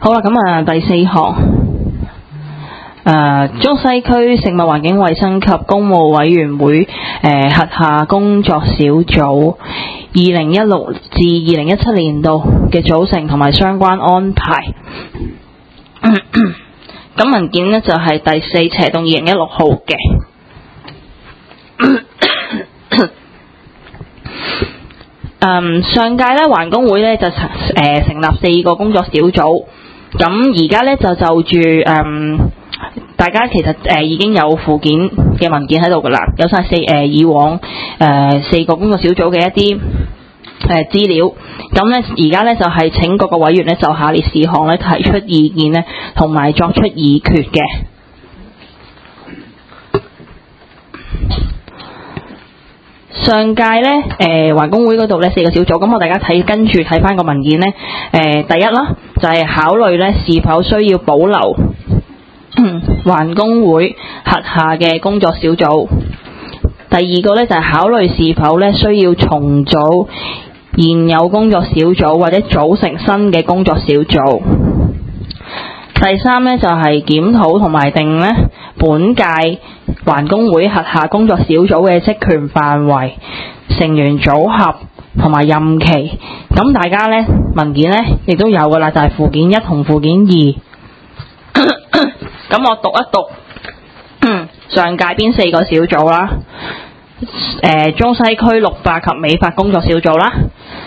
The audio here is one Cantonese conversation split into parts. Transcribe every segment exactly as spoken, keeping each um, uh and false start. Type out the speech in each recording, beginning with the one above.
好啦，咁啊第四項，誒、呃、中西區食物環境衛生及公務委員會誒、呃、轄下工作小組二零一六至二零一七年度嘅組成同埋相關安排。咁文件呢就係、是、第四斜棟二零一六號嘅。嗯，上屆咧環工會咧就成誒、呃、成立四個工作小組，咁而家咧就就住嗯大家其實誒、呃、已經有附件嘅文件喺度㗎啦，有晒四誒、呃、以往誒、呃、四個工作小組嘅一啲誒資料，咁咧而家咧就係、是、請各個委員咧就下列事項咧提出意見咧，同埋作出議決嘅。上屆咧，誒、呃、環工會嗰度咧四個小組，咁我大家睇跟住睇翻個文件咧，誒、呃、第一啦，就係、是、考慮咧是否需要保留環工會轄下嘅工作小組。第二個咧就係、是、考慮是否咧需要重組現有工作小組或者組成新嘅工作小組。第三咧就係、是、檢討同埋定咧本屆環工會轄下工作小組嘅職權範圍、成員組合同埋任期。咁大家咧文件咧亦都有噶啦，就係、是、附件一同附件二。咁我讀一讀上屆邊四個小組啦。誒、呃、中西區綠化及美化工作小組啦，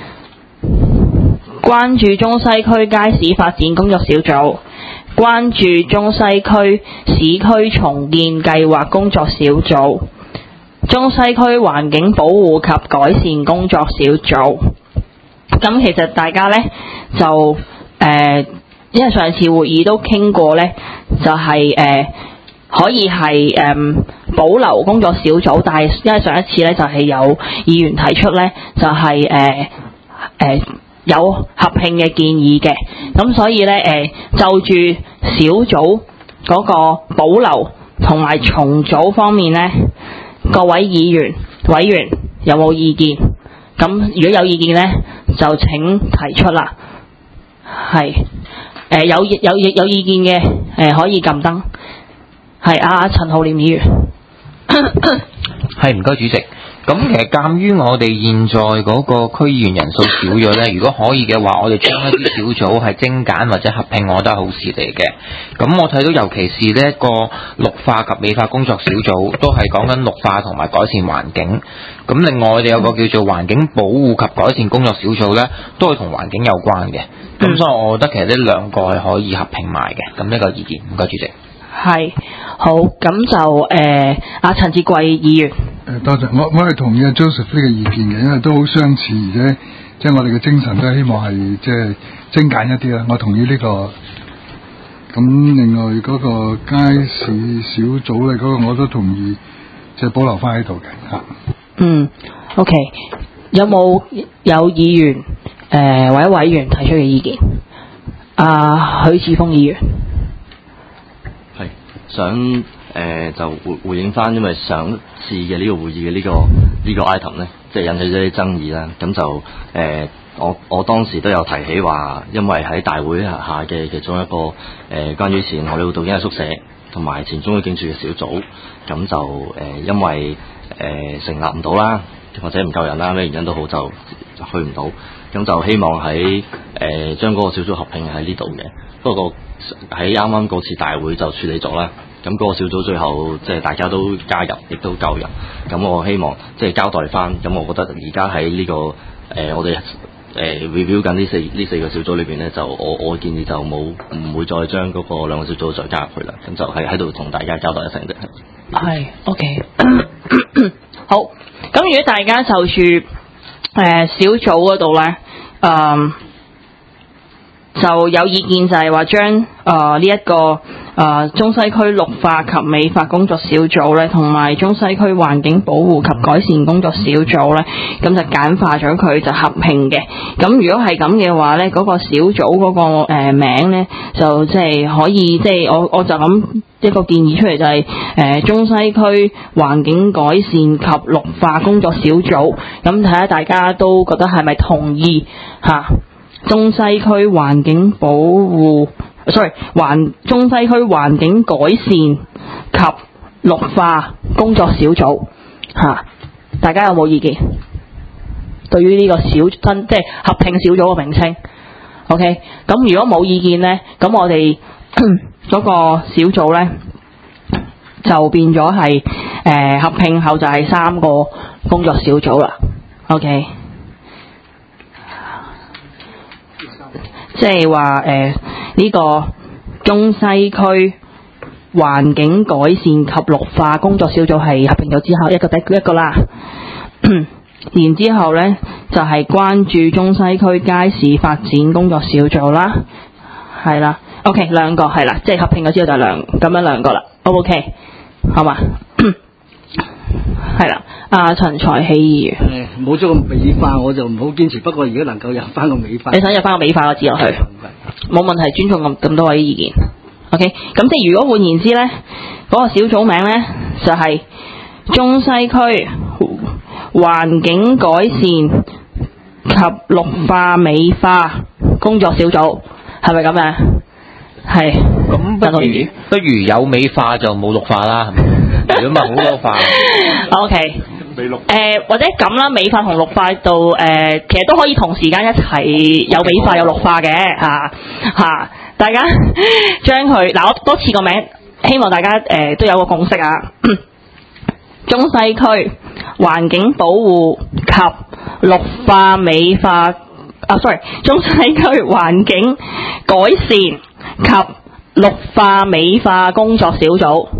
關注中西區街市發展工作小組，關注中西區市區重建計劃工作小組，中西區環境保護及改善工作小組。咁其實大家呢，就誒、呃，因為上次會議都傾過呢，就係、是、誒、呃、可以係誒、呃、保留工作小組，但係因為上一次呢，就係、是、有議員提出呢，就係誒誒有合併嘅建議嘅，咁所以呢，誒、呃、就住小組嗰個保留同埋重組方面呢，各位議員委員有冇意見？咁如果有意見呢，就請提出啦。係誒、呃、有有有意見嘅誒、呃、可以撳燈。係啊，陳浩濂議員。 係，唔該主席。咁其實鑑於我哋現在嗰個區議員人數少咗呢，如果可以嘅話，我哋將一啲小組係精簡或者合併，我覺得係好事嚟嘅。咁我睇到尤其是呢一個綠化及美化工作小組，都係講緊綠化同埋改善環境。咁另外我哋有個叫做環境保護及改善工作小組呢，都係同環境有關嘅。咁所以我覺得其實呢兩個係可以合併埋嘅。咁呢個意見，唔該主席。 係好，咁就誒阿陳志貴議員。 誒多謝，我我係同意阿 Joseph 呢個意見嘅，因為都好相似，而且即係我哋嘅精神都係希望係即係精簡一啲啦。我同意呢、這個。咁另外嗰個街市小組咧，嗰、那個我都同意，即、就、係、是、保留翻喺度嘅嚇。 嗯 ，OK，有冇有，有議員誒、呃、或者委員提出嘅意見？阿、呃、許智峰議員。 係想誒、呃、就回回應翻，因為上次嘅呢個會議嘅呢、這個呢、這個 item 咧，即係引起咗啲爭議啦。咁就誒、呃、我我當時都有提起話，因為喺大會下嘅其中一個誒、呃、關於前荷里活道警衛宿舍同埋前中區警署嘅小組，咁就誒、呃、因為誒、呃、成立唔到啦，或者唔夠人啦，咩原因都好就去唔到。咁就希望喺誒將嗰個小組合併喺呢度嘅。不過喺啱啱嗰次大會就處理咗啦。咁嗰個小組最後即係大家都加入，亦都夠人。咁我希望即係交代翻。咁我覺得而家喺呢個誒、呃、我哋誒、呃、review 緊呢四呢四個小組裏邊咧，就我我建議就冇唔會再將嗰個兩個小組再加入去啦。咁就係喺度同大家交代一聲啫。 係 OK 好。咁如果大家就住誒、呃、小組嗰度咧，嗯。就有意見就係話將誒呢一個誒、呃、中西區綠化及美化工作小組咧，同埋中西區環境保護及改善工作小組咧，咁就簡化咗佢，就合併嘅。咁如果係咁嘅話咧，嗰、那個小組嗰、那個誒、呃、名咧，就即係可以即係、就是、我我就咁一個建議出嚟，就係、是、誒、呃、中西區環境改善及綠化工作小組。咁睇下大家都覺得係咪同意嚇？中西區環境保護 ，sorry， 環中西區環境改善及綠化工作小組嚇、啊，大家有冇意見？對於呢個小新即係合併小組嘅名稱 ，OK， 咁如果冇意見呢，咁我哋嗰個小組呢，就變咗係誒合併後就係三個工作小組啦 ，OK， 即係話誒呢個中西區環境改善及綠化工作小組係合併咗之後一個第一個啦，然之後呢，就係、是、關注中西區街市發展工作小組啦，係啦 ，OK 兩個係啦，即係合併咗之後就兩咁樣兩個啦 ，O 唔 OK？好嘛，係啦，阿陳才希議員， 誒冇咗個美化我就唔好堅持，不過如果能夠入翻個美化， 你想入翻個美化個字落去，冇問題，尊重咁咁多位意見 ，OK，咁即係如果換言之咧，嗰、那個小組名咧就係、是、中西區環境改善及綠化美化工作小組，係咪咁樣？係， 咁不如不如有美化就冇綠化啦，如果咪好多化。 O K， 美綠。誒或者咁啦，美化同綠化到誒、呃，其實都可以同時間一齊有美化有綠化嘅嚇嚇，大家將佢嗱我多次個名，希望大家誒、呃、都有個共識啊。中西區環境保護及綠化美化啊 ，sorry， 中西區環境改善及綠化美化工作小組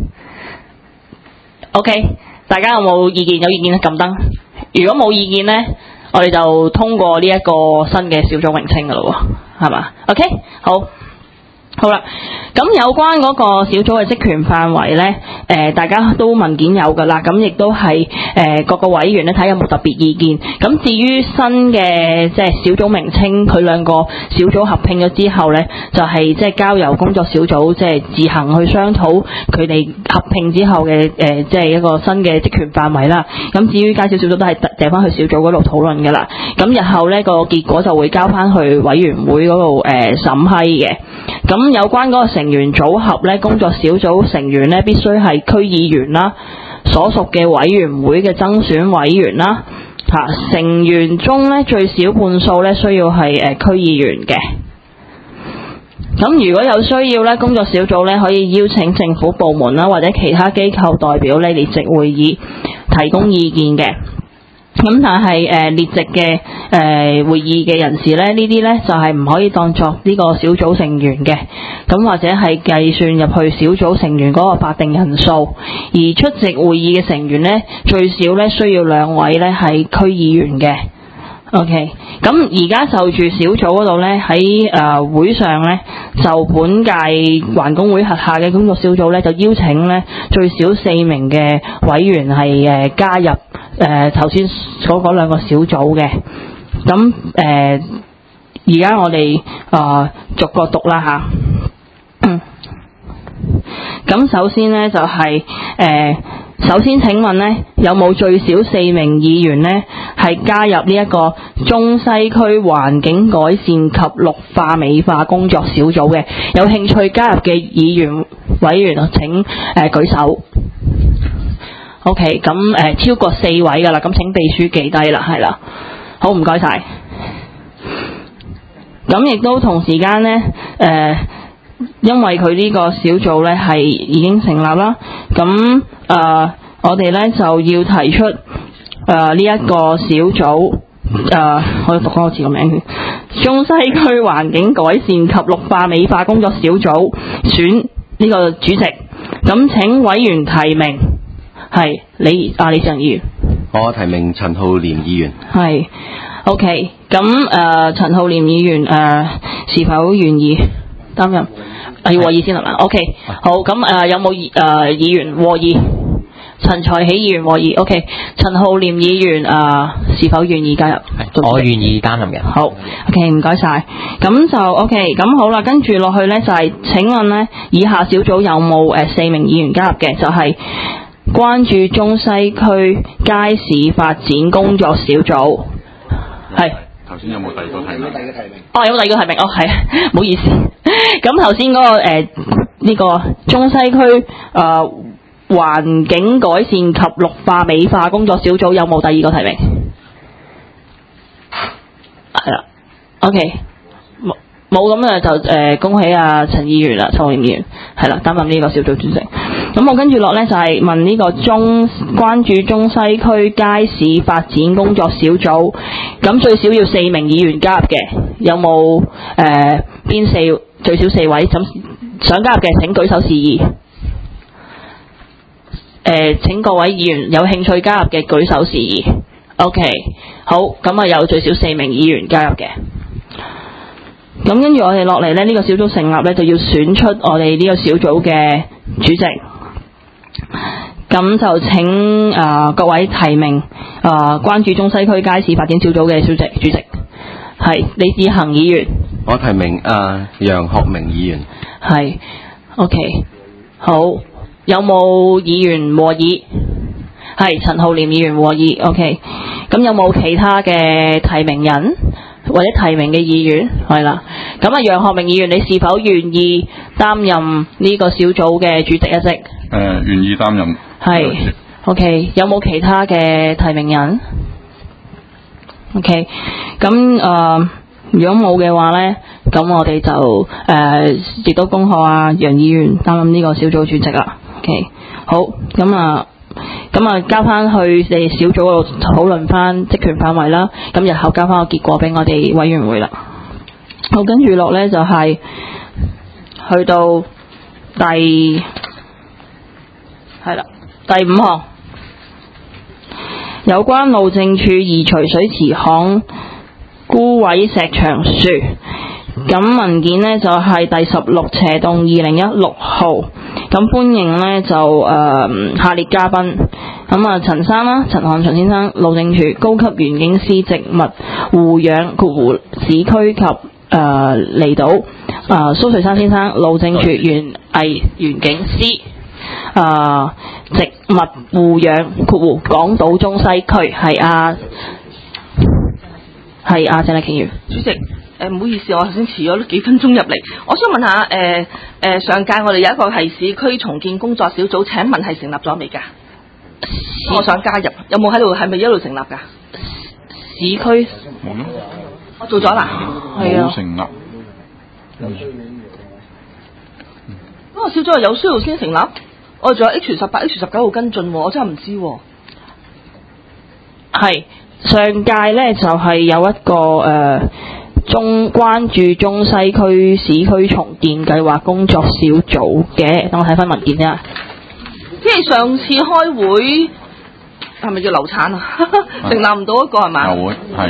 ，OK， 大家有冇意見？有意見咧撳燈。如果冇意見呢，我哋就通過呢一個新嘅小組名稱噶咯喎，係嘛 ？OK， 好。好啦，咁有關嗰個小組嘅職權範圍呢，誒、呃、大家都文件有㗎啦，咁亦都係誒、呃、各個委員咧睇有冇特別意見。咁至於新嘅即係小組名稱，佢兩個小組合併咗之後呢，就係即係交由工作小組即係自行去商討佢哋合併之後嘅誒即係一個新嘅職權範圍啦。咁至於介紹小組都係掟翻去小組嗰度討論㗎啦。咁日後呢個結果就會交翻去委員會嗰度誒審批嘅。咁有關嗰個成員組合咧，工作小組成員咧必須係區議員啦，所屬嘅委員會嘅增選委員啦，嚇、啊、成員中咧最少半數咧需要係誒、呃、區議員嘅。咁如果有需要咧，工作小組咧可以邀請政府部門啦或者其他機構代表咧列席會議，提供意見嘅。咁但係誒、呃、列席嘅誒、呃、會議嘅人士咧，呢啲咧就係、是、唔可以當作呢個小組成員嘅，咁或者係計算入去小組成員嗰個法定人數，而出席會議嘅成員咧最少咧需要兩位咧係區議員嘅。OK，咁而家就住小組嗰度咧喺誒會上咧，就本屆環工會轄下嘅工作小組咧就邀請咧最少四名嘅委員係誒、呃、加入誒頭先所講兩個小組嘅。咁誒而家我哋啊、呃、逐個讀啦吓。咁首先咧就係、是、誒。呃首先請問呢，有冇最少四名議員呢係加入呢一個中西區環境改善及綠化美化工作小組嘅？有興趣加入嘅議員委員請誒、呃、舉手。OK， 咁誒、呃、超過四位㗎啦，咁請秘書記低啦，係啦。好，唔該晒。咁亦都同時間呢，誒、呃，因為佢呢個小組呢係已經成立啦，咁。誒、呃，我哋咧就要提出誒呢一個小組誒、呃，我要讀嗰個字個名，中西區環境改善及綠化美化工作小組選呢個主席。咁請委員提名，係李啊李志仁議員。 我提名陳浩濂議員。係 ，OK。咁誒，陳浩濂議員誒、呃、是否願意擔任？要和議先係嘛 ？OK， 好，咁誒、呃、有冇議誒議員和議？陳才希議員和議 ，OK。陳浩濂議員誒、呃、是否願意加入？ 我願意擔任嘅。 好 ，OK， 唔該晒。咁就 OK，咁好啦，跟住落去咧就係、是、請問咧，以下小組有冇誒、呃、四名議員加入嘅？就係、是、關注中西區街市發展工作小組，係。 頭先有冇第二個提名？ 哦，有冇第二個提名？哦，係，唔好意思。 咁頭先嗰個誒呢個中西區誒環境改善及綠化美化工作小組有冇第二個提名？係啦 ，OK，冇冇咁啊就誒、呃、恭喜啊陳議員啦，陳浩濂議員係啦擔任呢個小組主席。咁我跟住落咧就係、是、問呢個中關注中西區街市發展工作小組，咁最少要四名議員加入嘅，有冇誒邊四最少四位？咁想加入嘅請舉手示意。誒、呃、請各位議員有興趣加入嘅舉手示意。OK， 好，咁啊有最少四名議員加入嘅。咁跟住我哋落嚟咧，呢、這個小組成立咧就要選出我哋呢個小組嘅主席。咁就請誒、呃、各位提名誒、呃、關注中西區街市發展小組嘅小席主席，係李志恒議員。 我提名誒楊學明議員。 係 OK， 好，有冇議員和議？係陳浩濂議員和議 OK。咁有冇其他嘅提名人或者提名嘅議員？係啦，咁啊楊學明議員，你是否願意擔任呢個小組嘅主席一職？ 誒、呃，願意擔任。 係 OK， 有冇其他嘅提名人 ？OK， 咁誒、呃，如果冇嘅話咧，咁我哋就誒亦、呃、都恭賀啊楊議員擔任呢個小組主席啦。OK， 好，咁啊。咁啊，交翻去你哋小組嗰度討論翻職權範圍啦。咁日後交翻個結果俾我哋委員會啦。好，跟住落咧就係、是、去到第係啦第五項，有關路政署移除水池巷枯萎石牆樹。咁文件呢就係、是、第十六斜動二零一六號，咁歡迎呢就誒、呃、下列嘉賓，咁啊陳生啦，陳漢祥先生，路政署高級園境師植物護養括弧市區及誒離島，啊、呃、蘇瑞山先生，路政署園藝園景師，啊、呃、植物護養括弧港島中西區，係啊係啊鄭麗瓊議員主席。誒唔好意思，我頭先遲咗幾分鐘入嚟。我想問下誒誒、呃、上屆我哋有一個係市區重建工作小組，請問係成立咗未㗎？我想加入，有冇喺度？係咪一路成立㗎？ 市區冇咯， 我做咗啦， 係啊， 冇成立。 嗰個小組係有需要先成立，我仲有 H 十八、H 十九號跟進喎，我真係唔知喎。 係上屆咧就係、是、有一個誒。呃中關注中西區市區重建計劃工作小組嘅，等我睇翻文件啫。 即係上次開會係咪叫流產啊？成立唔到一個係嘛？ 又會係。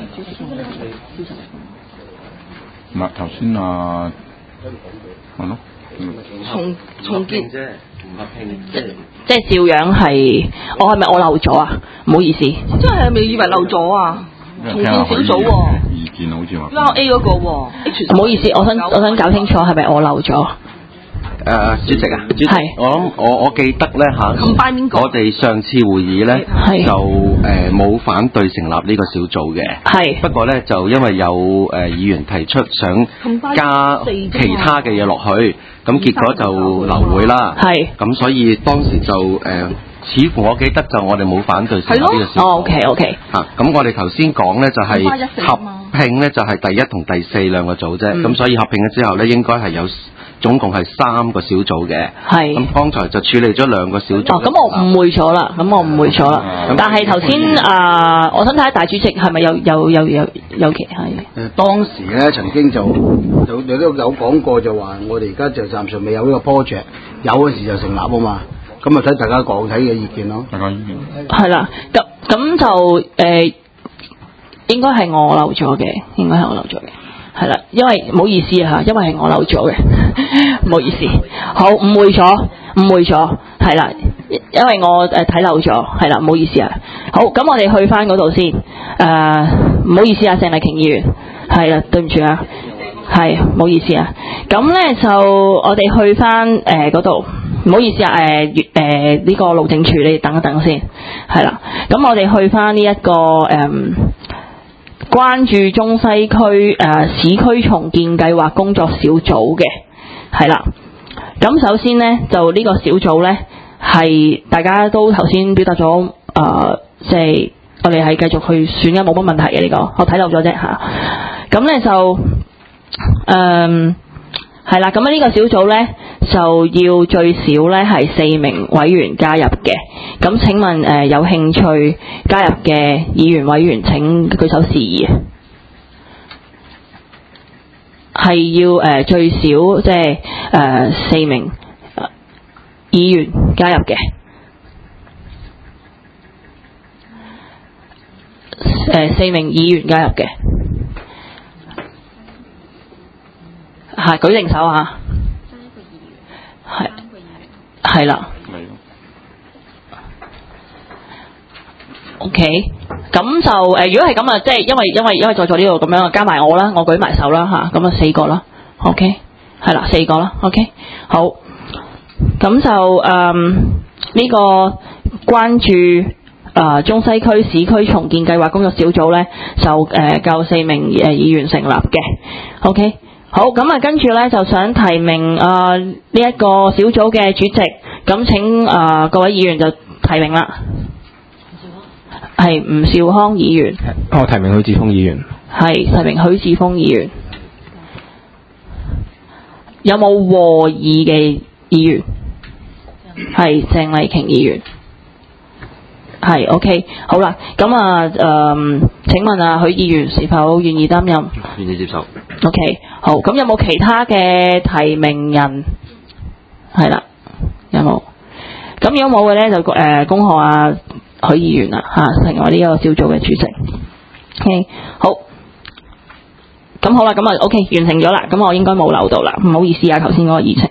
嗱頭先啊，係咯。 重重建啫， 唔合併啫。 即係照樣係，我係咪我漏咗啊？唔好意思。 即係係咪以為漏咗啊？重建小組喎。 意見好似話。 L A 嗰個喎。 唔好意思，我想我想搞清楚係咪我漏咗？ 誒主席啊，主席，我諗我我記得咧嚇，我哋上次會議咧就誒冇反對成立呢個小組嘅，係不過咧就因為有誒議員提出想加其他嘅嘢落去，咁結果就流會啦，係咁所以當時就誒。似乎我記得就我哋冇反對成立呢個小組。哦 ，OK OK。嚇，咁我哋頭先講咧就係合併咧就係第一同第四兩個組啫，咁、嗯、所以合併咗之後咧應該係有總共係三個小組嘅。係。咁剛才就處理咗兩個小組。哦，咁我誤會咗啦，咁我誤會咗啦。嗯、但係頭先啊，我想睇下大主席係咪有有有有有其係？ 誒當時咧曾經就有有都有講過就話，我哋而家就暫時未有呢個 project， 有嗰時就成立啊嘛。咁啊睇大家講睇嘅意見咯，大家意見係啦，咁咁就誒、呃、應該係我漏咗嘅，應該係我漏咗嘅，係啦，因為唔好意思啊嚇，因為係我漏咗嘅，唔好意思，好誤會咗，誤會咗，係啦，因為我誒睇漏咗，係啦，唔好意思啊，好，咁我哋去翻嗰度先，誒、呃、唔好意思啊，鄭麗瓊議員，係啦，對唔住啊，係唔好意思啊，咁咧就我哋去翻誒嗰度。唔好意思啊，誒誒呢個路政署，你哋等一等先，係啦。咁我哋去翻呢一個誒、呃、 關注中西區誒、呃、市區重建計劃工作小組嘅，係啦。咁首先呢，就呢個小組呢，係大家都頭先表達咗誒，即、呃、係、就是、我哋係繼續去選嘅，冇乜問題嘅呢、這個，我睇漏咗啫嚇。咁、啊、呢就誒係啦，咁呢個小組呢，就要最少呢係四名委員加入嘅。咁請問誒、呃、有興趣加入嘅議員委員請舉手示意。係要誒、呃、最少即係誒四名、呃、議員加入嘅。誒、呃、四名議員加入嘅。係舉定手啊！係係啦。OK，咁就誒、呃，如果係咁啊，即係因為因為因為在座呢度咁樣加埋我啦，我舉埋手啦吓，咁啊四個啦。OK，係啦，四個啦。OK，好，咁就誒呢、嗯這個關注誒、呃、中西區市區重建計劃工作小組咧，就誒夠、呃、四名誒議員成立嘅。OK。好，咁啊，跟住咧就想提名啊呢一個小組嘅主席，咁請啊、呃、各位議員就提名啦。係吳兆康議員。 我提名許智峰議員。 係提名許智峰議員。有冇和議嘅議員？係鄭麗瓊議員。係 OK， 好啦，咁啊誒、呃，請問啊許議員是否願意擔任？ 願意接受。 OK， 好，咁有冇其他嘅提名人？係啦，有冇？咁如果冇嘅咧，就誒、呃、恭賀啊許議員啦嚇，成為呢個小組嘅主席。OK， 好。咁好啦，咁啊 OK 完成咗啦，咁我應該冇漏到啦，唔好意思啊，頭先嗰個議程。